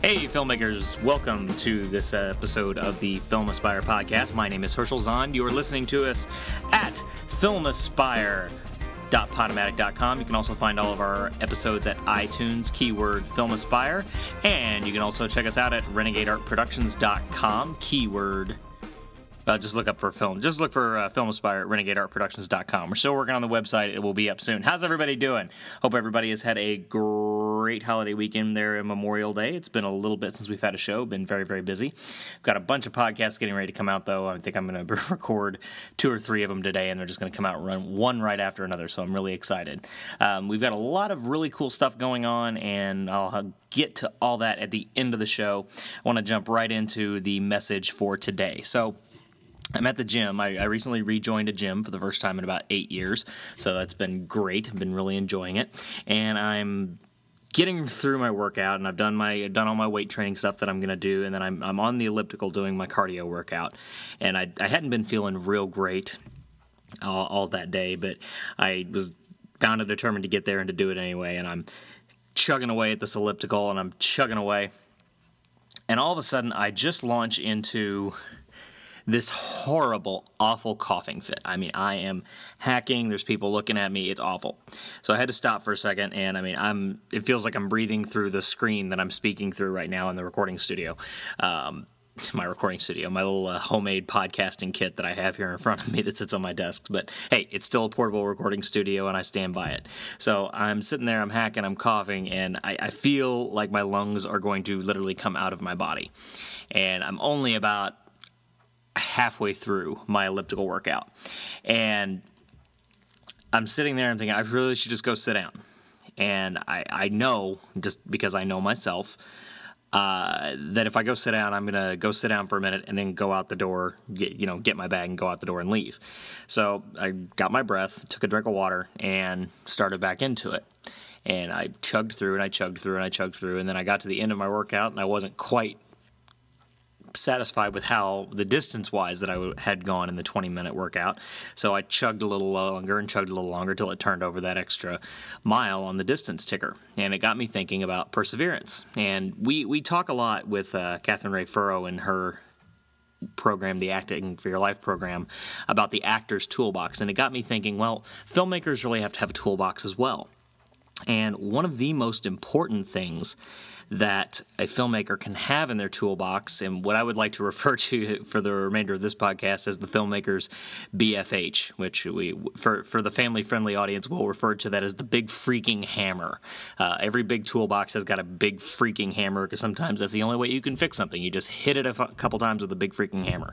Hey, filmmakers, welcome to this episode of the Film Aspire podcast. My name is Herschel Zond. You are listening to us at filmaspire.podomatic.com. You can also find all of our episodes at iTunes, keyword Film Aspire, and you can also check us out at renegadeartproductions.com, keyword just look for Film Aspire at renegadeartproductions.com. We're still working on the website. It will be up soon. How's everybody doing? Hope everybody has had a great holiday weekend there in Memorial Day. It's been a little bit since we've had a show. Been very, very busy. We've got a bunch of podcasts getting ready to come out, though. I think I'm going to record 2 or 3 of them today, and they're just going to come out and run one right after another, so I'm really excited. We've got a lot of really cool stuff going on, and I'll get to all that at the end of the show. I want to jump right into the message for today. So, I'm at the gym. I recently rejoined a gym for the first time in about 8 years, so that's been great. I've been really enjoying it, and I'm getting through my workout, and I've done all my weight training stuff that I'm going to do, and then I'm on the elliptical doing my cardio workout, and I hadn't been feeling real great all that day, but I was bound and determined to get there and to do it anyway, and I'm chugging away at this elliptical, and I'm chugging away, and all of a sudden I just launch into this horrible, awful coughing fit. I mean, I am hacking. There's people looking at me. It's awful. So I had to stop for a second, and I mean, it feels like I'm breathing through the screen that I'm speaking through right now in the recording studio. My recording studio, my little homemade podcasting kit that I have here in front of me that sits on my desk. But hey, it's still a portable recording studio, and I stand by it. So I'm sitting there, I'm hacking, I'm coughing, and I feel like my lungs are going to literally come out of my body. And I'm only about halfway through my elliptical workout, and I'm sitting there and I'm thinking I really should just go sit down, and I know, just because I know myself, that if I go sit down, I'm gonna go sit down for a minute and then go out the door, get my bag and go out the door and leave. So I got my breath, took a drink of water, and started back into it. And I chugged through and I chugged through and I chugged through, and then I got to the end of my workout and I wasn't quite satisfied with how the distance-wise that I had gone in the 20-minute workout. So I chugged a little longer and chugged a little longer till it turned over that extra mile on the distance ticker. And it got me thinking about perseverance. And we talk a lot with Catherine Ray Furrow in her program, the Acting for Your Life program, about the actor's toolbox. And it got me thinking, well, filmmakers really have to have a toolbox as well. And one of the most important things that a filmmaker can have in their toolbox, and what I would like to refer to for the remainder of this podcast as the filmmaker's BFH, which for the family-friendly audience, we'll refer to that as the big freaking hammer. Every big toolbox has got a big freaking hammer, because sometimes that's the only way you can fix something. You just hit it a couple times with a big freaking hammer.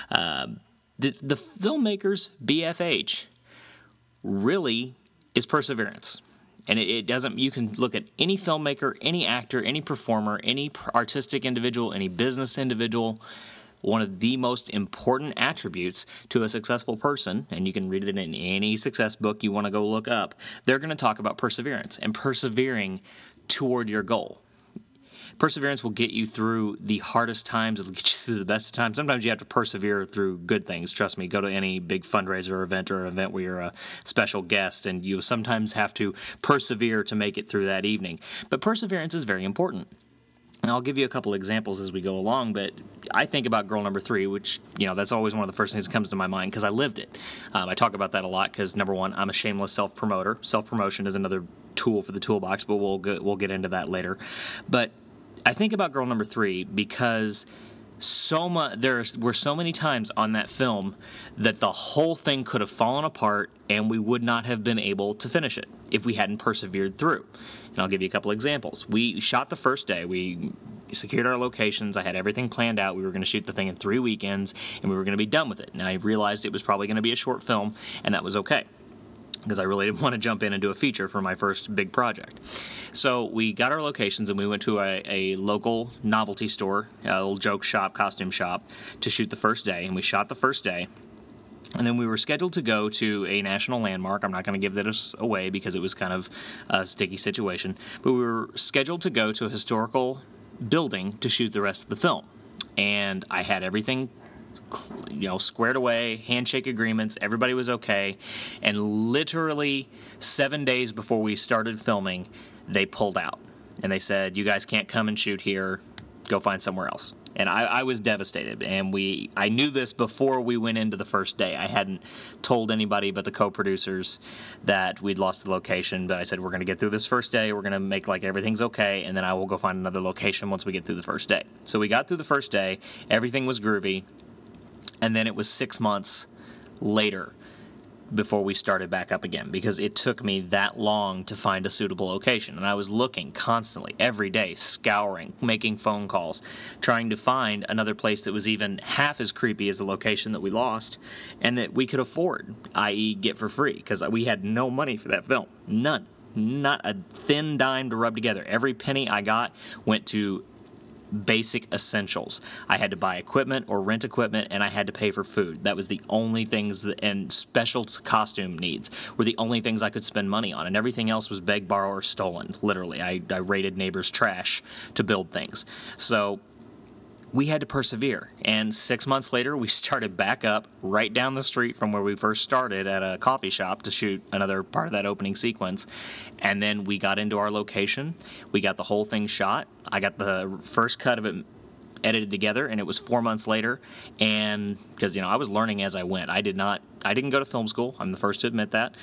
The filmmaker's BFH really is perseverance. And it doesn't, you can look at any filmmaker, any actor, any performer, any artistic individual, any business individual. One of the most important attributes to a successful person, and you can read it in any success book you want to go look up, they're going to talk about perseverance and persevering toward your goal. Perseverance will get you through the hardest times. It'll get you through the best of times. Sometimes you have to persevere through good things. Trust me, go to any big fundraiser event or an event where you're a special guest, and you sometimes have to persevere to make it through that evening. But perseverance is very important. And I'll give you a couple examples as we go along, but I think about Girl Number 3, which, that's always one of the first things that comes to my mind because I lived it. I talk about that a lot because, number one, I'm a shameless self-promoter. Self-promotion is another tool for the toolbox, but we'll get into that later. But I think about Girl Number 3 because there were so many times on that film that the whole thing could have fallen apart and we would not have been able to finish it if we hadn't persevered through. And I'll give you a couple examples. We shot the first day. We secured our locations. I had everything planned out. We were going to shoot the thing in 3 weekends, and we were going to be done with it. And I realized it was probably going to be a short film, and that was okay, because I really didn't want to jump in and do a feature for my first big project. So we got our locations, and we went to a local novelty store, a little joke shop, costume shop, to shoot the first day, and we shot the first day. And then we were scheduled to go to a national landmark. I'm not going to give this away because it was kind of a sticky situation, but we were scheduled to go to a historical building to shoot the rest of the film. And I had everything squared away, handshake agreements, everybody was okay, and literally 7 days before we started filming, they pulled out. And they said, you guys can't come and shoot here, go find somewhere else. And I was devastated, and I knew this before we went into the first day. I hadn't told anybody but the co-producers that we'd lost the location, but I said, we're going to get through this first day, we're going to make like everything's okay, and then I will go find another location once we get through the first day. So we got through the first day, everything was groovy, and then it was 6 months later before we started back up again, because it took me that long to find a suitable location. And I was looking constantly, every day, scouring, making phone calls, trying to find another place that was even half as creepy as the location that we lost and that we could afford, i.e. get for free, because we had no money for that film. None. Not a thin dime to rub together. Every penny I got went to basic essentials. I had to buy equipment or rent equipment, and I had to pay for food. That was the only things and special costume needs were the only things I could spend money on, and everything else was beg, borrow, or stolen. Literally, I raided neighbors' trash to build things. So we had to persevere, and 6 months later, we started back up right down the street from where we first started at a coffee shop to shoot another part of that opening sequence, and then we got into our location. We got the whole thing shot. I got the first cut of it edited together, and it was 4 months later, and because, I was learning as I went. I didn't go to film school. I'm the first to admit that.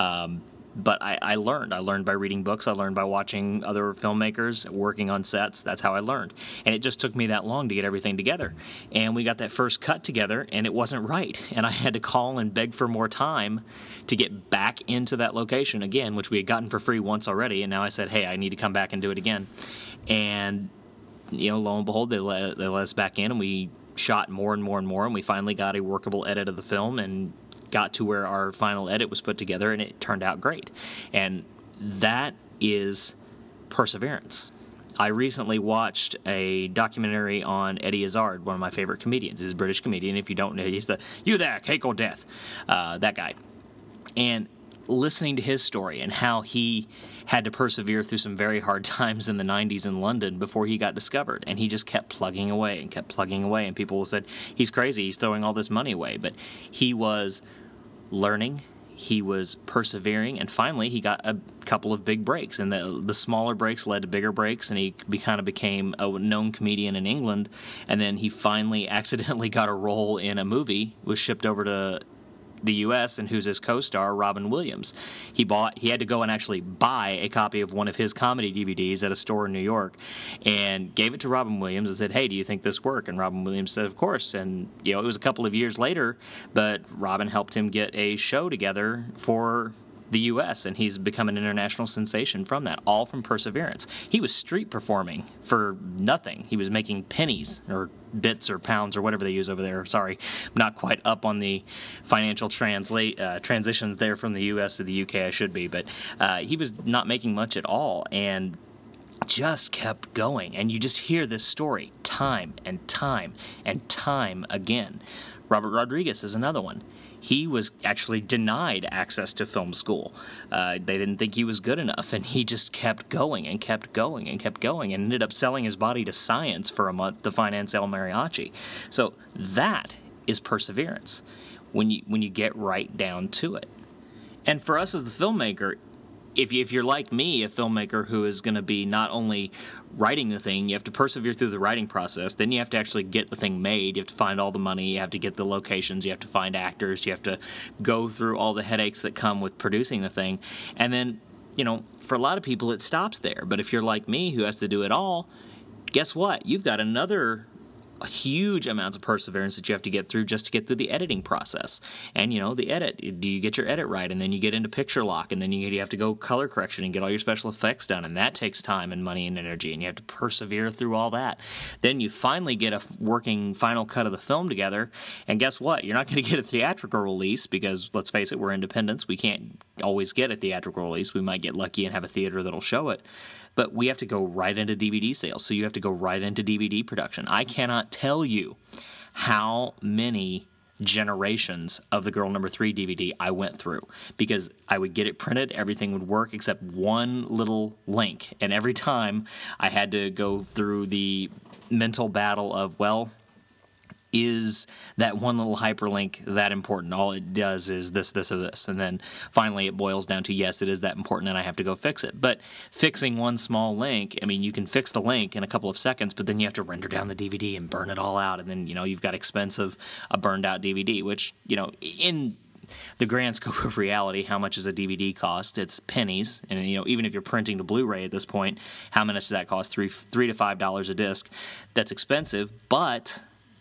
But I learned. I learned by reading books. I learned by watching other filmmakers working on sets. That's how I learned. And it just took me that long to get everything together. And we got that first cut together, and it wasn't right. And I had to call and beg for more time to get back into that location again, which we had gotten for free once already. And now I said, hey, I need to come back and do it again. And, lo and behold, they let us back in, and we shot more and more and more. And we finally got a workable edit of the film and got to where our final edit was put together, and it turned out great. And that is perseverance. I recently watched a documentary on Eddie Izzard, one of my favorite comedians. He's a British comedian. If you don't know, he's the "You there, cake or death," that guy. And listening to his story and how he had to persevere through some very hard times in the 90s in London before he got discovered. And he just kept plugging away and kept plugging away. And people said, he's crazy, he's throwing all this money away. But he was learning, he was persevering, and finally he got a couple of big breaks. And the smaller breaks led to bigger breaks, and he kind of became a known comedian in England. And then he finally accidentally got a role in a movie, was shipped over to the U.S., and who's his co-star, Robin Williams. He had to go and actually buy a copy of one of his comedy DVDs at a store in New York and gave it to Robin Williams and said, hey, do you think this work? And Robin Williams said, of course. And, it was a couple of years later, but Robin helped him get a show together for the U.S., and he's become an international sensation from that, all from perseverance. He was street performing for nothing. He was making pennies or bits or pounds or whatever they use over there. Sorry, I'm not quite up on the financial transitions there from the U.S. to the U.K. I should be, but he was not making much at all, and just kept going. And you just hear this story time and time and time again. Robert Rodriguez is another one. He was actually denied access to film school. They didn't think he was good enough, and he just kept going and kept going and kept going, and ended up selling his body to science for a month to finance El Mariachi. So that is perseverance when you get right down to it. And for us as the filmmaker, if you're like me, a filmmaker who is going to be not only writing the thing, you have to persevere through the writing process, then you have to actually get the thing made, you have to find all the money, you have to get the locations, you have to find actors, you have to go through all the headaches that come with producing the thing, and then, for a lot of people it stops there. But if you're like me who has to do it all, guess what? You've got another huge amounts of perseverance that you have to get through just to get through the editing process. And, the edit, do you get your edit right? And then you get into picture lock, and then you have to go color correction and get all your special effects done, and that takes time and money and energy, and you have to persevere through all that. Then you finally get a working final cut of the film together, and guess what? You're not going to get a theatrical release because, let's face it, we're independents. We can't always get a theatrical release. We might get lucky and have a theater that'll show it. But we have to go right into DVD sales, so you have to go right into DVD production. I cannot tell you how many generations of the Girl Number 3 DVD I went through, because I would get it printed, everything would work except one little link, and every time I had to go through the mental battle of, well, is that one little hyperlink that important? All it does is this, this, or this. And then finally it boils down to, yes, it is that important and I have to go fix it. But fixing one small link, I mean, you can fix the link in a couple of seconds, but then you have to render down the DVD and burn it all out. And then, you've got expense of a burned out DVD, which, in the grand scope of reality, how much does a DVD cost? It's pennies. And, even if you're printing to Blu-ray at this point, how much does that cost? $3 to $5 a disc. That's expensive, but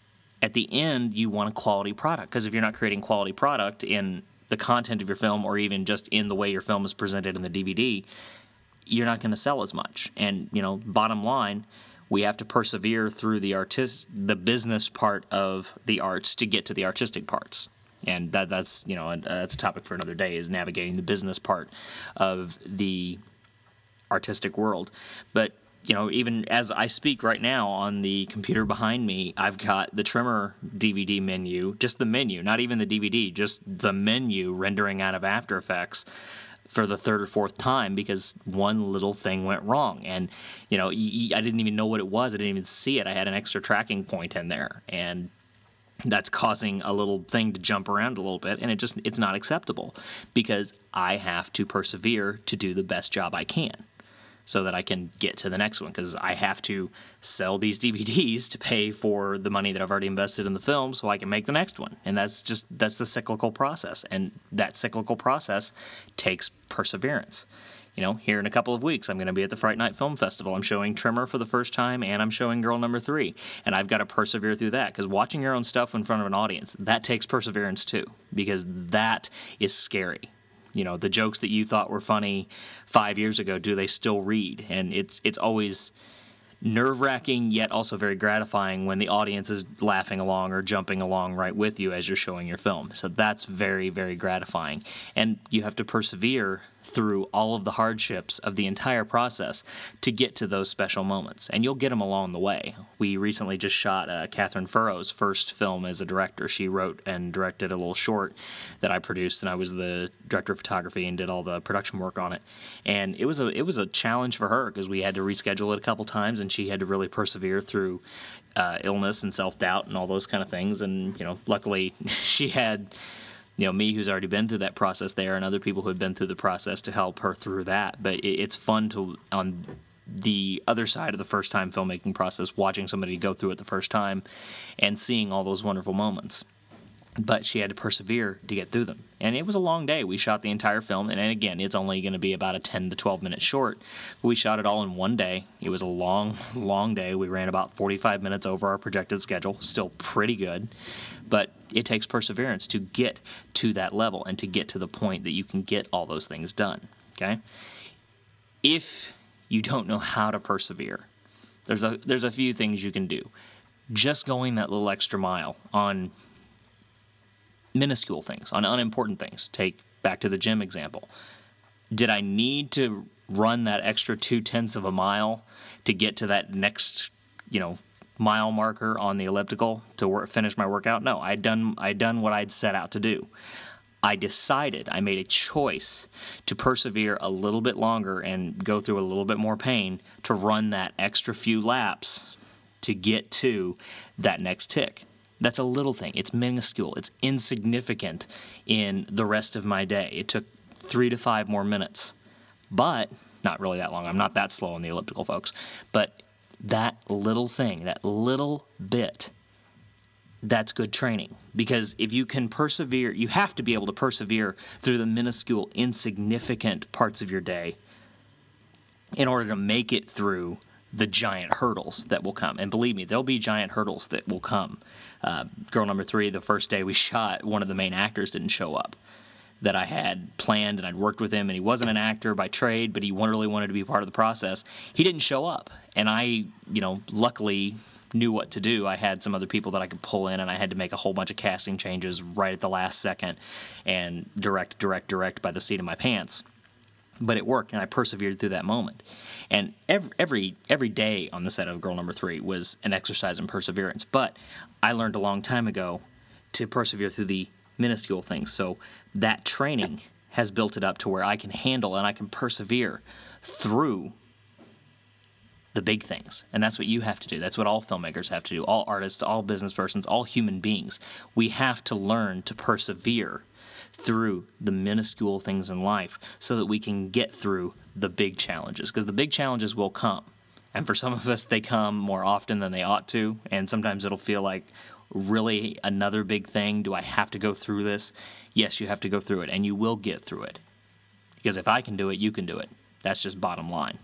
at the end, you want a quality product, because if you're not creating quality product in the content of your film or even just in the way your film is presented in the DVD, you're not going to sell as much. And, bottom line, we have to persevere through the business part of the arts to get to the artistic parts. And that's a topic for another day, is navigating the business part of the artistic world. But even as I speak right now on the computer behind me, I've got the Tremor DVD menu, just the menu, not even the DVD, just the menu rendering out of After Effects for the third or fourth time because one little thing went wrong. And, I didn't even know what it was. I didn't even see it. I had an extra tracking point in there. And that's causing a little thing to jump around a little bit, and it's not acceptable because I have to persevere to do the best job I can, so that I can get to the next one, because I have to sell these DVDs to pay for the money that I've already invested in the film so I can make the next one. And that's the cyclical process. And that cyclical process takes perseverance. Here in a couple of weeks, I'm going to be at the Fright Night Film Festival. I'm showing Tremor for the first time, and I'm showing Girl Number 3. And I've got to persevere through that, because watching your own stuff in front of an audience, that takes perseverance too, because that is scary. The jokes that you thought were funny 5 years ago, do they still read? And it's always nerve-wracking, yet also very gratifying when the audience is laughing along or jumping along right with you as you're showing your film. So that's very, very gratifying. And you have to persevere through all of the hardships of the entire process to get to those special moments. And you'll get them along the way. We recently just shot Catherine Furrow's first film as a director. She wrote and directed a little short that I produced, and I was the director of photography and did all the production work on it. And it was a challenge for her, because we had to reschedule it a couple times, and she had to really persevere through illness and self-doubt and all those kind of things. And, luckily she had me, who's already been through that process there, and other people who had been through the process to help her through that. But it's fun to, on the other side of the first-time filmmaking process, watching somebody go through it the first time and seeing all those wonderful moments. But she had to persevere to get through them. And it was a long day. We shot the entire film, and again, it's only going to be about a 10 to 12-minute short. But we shot it all in one day. It was a long, long day. We ran about 45 minutes over our projected schedule. Still pretty good. But it takes perseverance to get to that level and to get to the point that you can get all those things done. Okay? If you don't know how to persevere, there's a few things you can do. Just going that little extra mile on minuscule things, on unimportant things. Take back to the gym example. Did I need to run that extra 0.2 of a mile to get to that next, mile marker on the elliptical to finish my workout? No, I'd done what I'd set out to do. I made a choice to persevere a little bit longer and go through a little bit more pain to run that extra few laps to get to that next tick. That's a little thing. It's minuscule. It's insignificant in the rest of my day. It took 3 to 5 more minutes, but not really that long. I'm not that slow on the elliptical, folks. But that little thing, that little bit, that's good training. Because if you can persevere, you have to be able to persevere through the minuscule, insignificant parts of your day in order to make it through the giant hurdles that will come. And believe me, there'll be giant hurdles that will come. Girl Number 3, the first day we shot, one of the main actors didn't show up that I had planned, and I'd worked with him, and he wasn't an actor by trade, but he really wanted to be part of the process. He didn't show up, and I, luckily knew what to do. I had some other people that I could pull in, and I had to make a whole bunch of casting changes right at the last second and direct by the seat of my pants. But it worked, and I persevered through that moment. And every day on the set of Girl Number 3 was an exercise in perseverance. But I learned a long time ago to persevere through the minuscule things. So that training has built it up to where I can handle and I can persevere through the big things. And that's what you have to do. That's what all filmmakers have to do. All artists, all business persons, all human beings. We have to learn to persevere through the minuscule things in life so that we can get through the big challenges, because the big challenges will come. And for some of us, they come more often than they ought to, and sometimes it'll feel like, really, another big thing? Do I have to go through this? Yes, you have to go through it, and you will get through it. Because if I can do it, you can do it. That's just bottom line.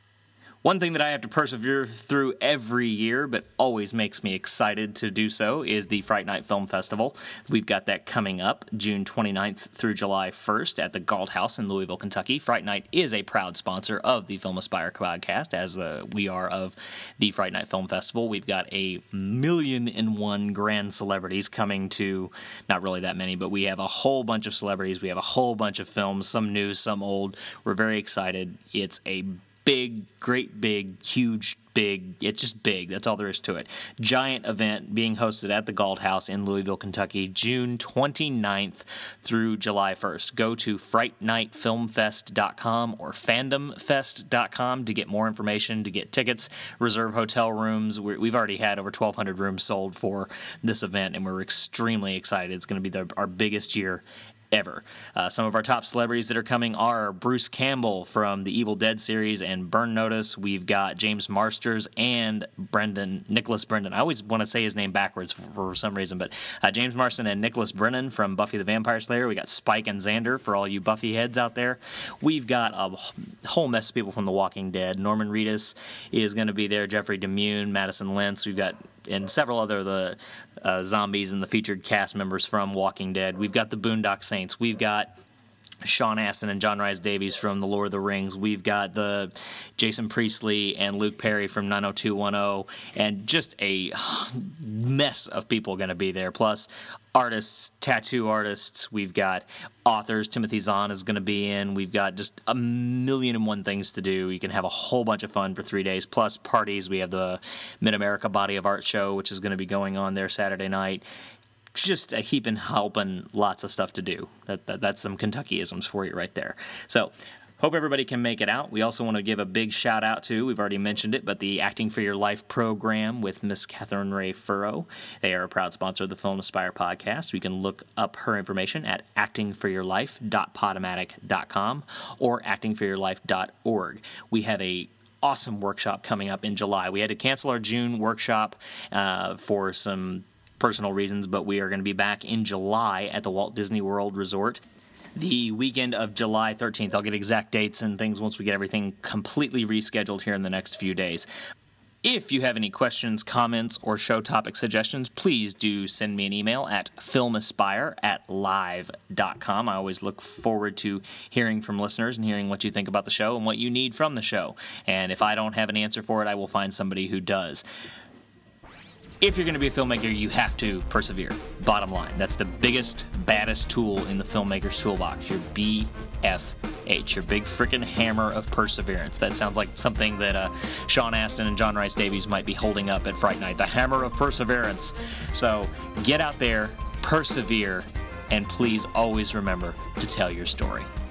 One thing that I have to persevere through every year, but always makes me excited to do so, is the Fright Night Film Festival. We've got that coming up June 29th through July 1st at the Galt House in Louisville, Kentucky. Fright Night is a proud sponsor of the Film Aspire podcast, as we are of the Fright Night Film Festival. We've got 1,000,001 grand celebrities coming to, not really that many, but we have a whole bunch of celebrities. We have a whole bunch of films, some new, some old. We're very excited. It's a big, great big, huge, big, it's just big. That's all there is to it. Giant event being hosted at the Galt House in Louisville, Kentucky, June 29th through July 1st. Go to frightnightfilmfest.com or fandomfest.com to get more information, to get tickets, reserve hotel rooms. We've already had over 1,200 rooms sold for this event, and we're extremely excited. It's going to be our biggest year ever. Some of our top celebrities that are coming are Bruce Campbell from the Evil Dead series and Burn Notice. We've got James Marsters and Nicholas Brendan. I always want to say his name backwards for some reason, but James Marsden and Nicholas Brennan from Buffy the Vampire Slayer. We got Spike and Xander for all you Buffy heads out there. We've got a whole mess of people from The Walking Dead. Norman Reedus is going to be there. Jeffrey DeMune, Madison Lentz. We've got and several other the zombies and the featured cast members from Walking Dead. We've got the Boondock Saints. We've got Sean Astin and John Rhys Davies from The Lord of the Rings. We've got the Jason Priestley and Luke Perry from 90210, and just a mess of people going to be there. Plus artists, tattoo artists. We've got authors. Timothy Zahn is going to be in. We've got just 1,000,001 things to do. You can have a whole bunch of fun for 3 days, plus parties. We have the Mid-America Body of Art show, which is going to be going on there Saturday night. Just a heaping, helping, lots of stuff to do. That's some Kentuckyisms for you right there. So, hope everybody can make it out. We also want to give a big shout out to, we've already mentioned it, but the Acting for Your Life program with Miss Catherine Ray Furrow. They are a proud sponsor of the Film Aspire podcast. You can look up her information at actingforyourlife.podomatic.com or actingforyourlife.org. We have a awesome workshop coming up in July. We had to cancel our June workshop for some personal reasons, but we are going to be back in July at the Walt Disney World Resort the weekend of July 13th. I'll get exact dates and things once we get everything completely rescheduled here in the next few days. If you have any questions, comments, or show topic suggestions, please do send me an email at filmaspire@live.com. I always look forward to hearing from listeners and hearing what you think about the show and what you need from the show. And if I don't have an answer for it, I will find somebody who does. If you're going to be a filmmaker, you have to persevere. Bottom line. That's the biggest, baddest tool in the filmmaker's toolbox. Your BFH, your big frickin' hammer of perseverance. That sounds like something that Sean Astin and John Rhys Davies might be holding up at Fright Night. The hammer of perseverance. So get out there, persevere, and please always remember to tell your story.